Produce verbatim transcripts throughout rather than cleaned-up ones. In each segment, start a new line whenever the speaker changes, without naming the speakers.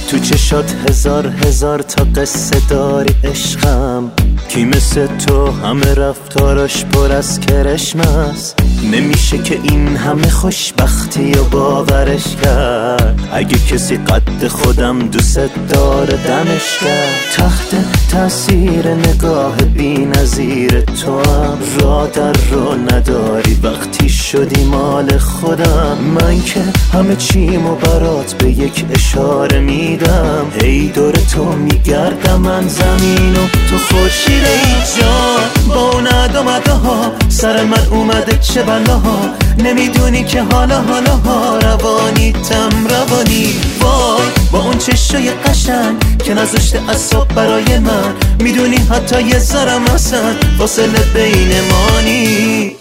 تو چشات هزار هزار تا قصه داری عشقم، کی مثل تو همه رفتاراش پر از کرشم است. نمیشه که این همه خوشبختی و باورش کرد، اگه کسی قد خودم دوست داره دمش کرد. تحت تاثیر نگاه بی نظیر تو هم را در رو نداری وقتی شدی مال خودم. من که همه چیمو برات به یک اشاره میدم، هی دور تو میگردم من زمین و تو خورشید. ای جان با اون ادامده ها سر من اومده چه بلاها، نمیدونی که حالا حالا ها روانی تم روانی. وای با اون چشای قشنگ که نذاشته از صبح برای من، میدونی حتی یه ذرم اصلا فاصله بین ما نی.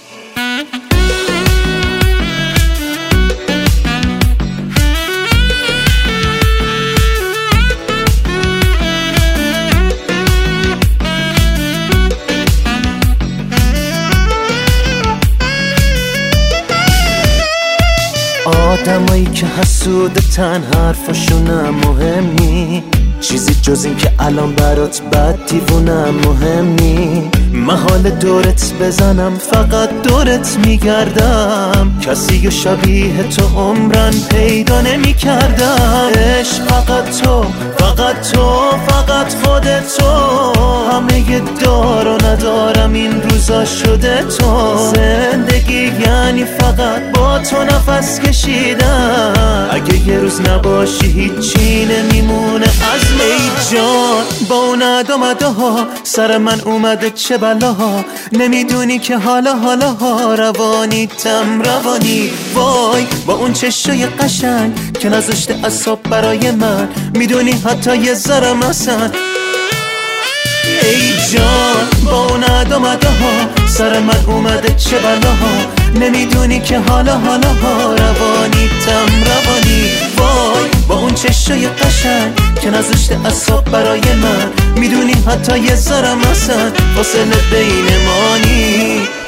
آدمایی که حسودتن حرفاشونم مهم نی، چیزی جز این که الان برات بد دیوونم مهم نی. محال دورت بزنم فقط دورت میگردم، کسی و شبیه تو عمرن پیدا نمی کردم. عشق فقط تو فقط تو فقط خودت تو، همه یه دار و ندارم این روزا شده تو. زندگی یعنی فقط با تو نفس کشیدن، اگه یه روز نباشی هیچی نمیمونه از ای جان. با اون ادامده ها سر من اومده چه بلاها، نمیدونی که حالا حالا ها روانی تم روانی. وای با اون چشای قشنگ که نذاشته از صبح برای من، میدونی حتی یه ذرم اصلا. ای جان با اون ادامده ها سر من اومده چه بلاها، نمیدونی که حالا حالا ها روانی تم روانی. وای با اون چشای قشنگ که نذاشته از صبح برای من، میدونی حتی یه ذرم اصلا فاصله بین ما نی.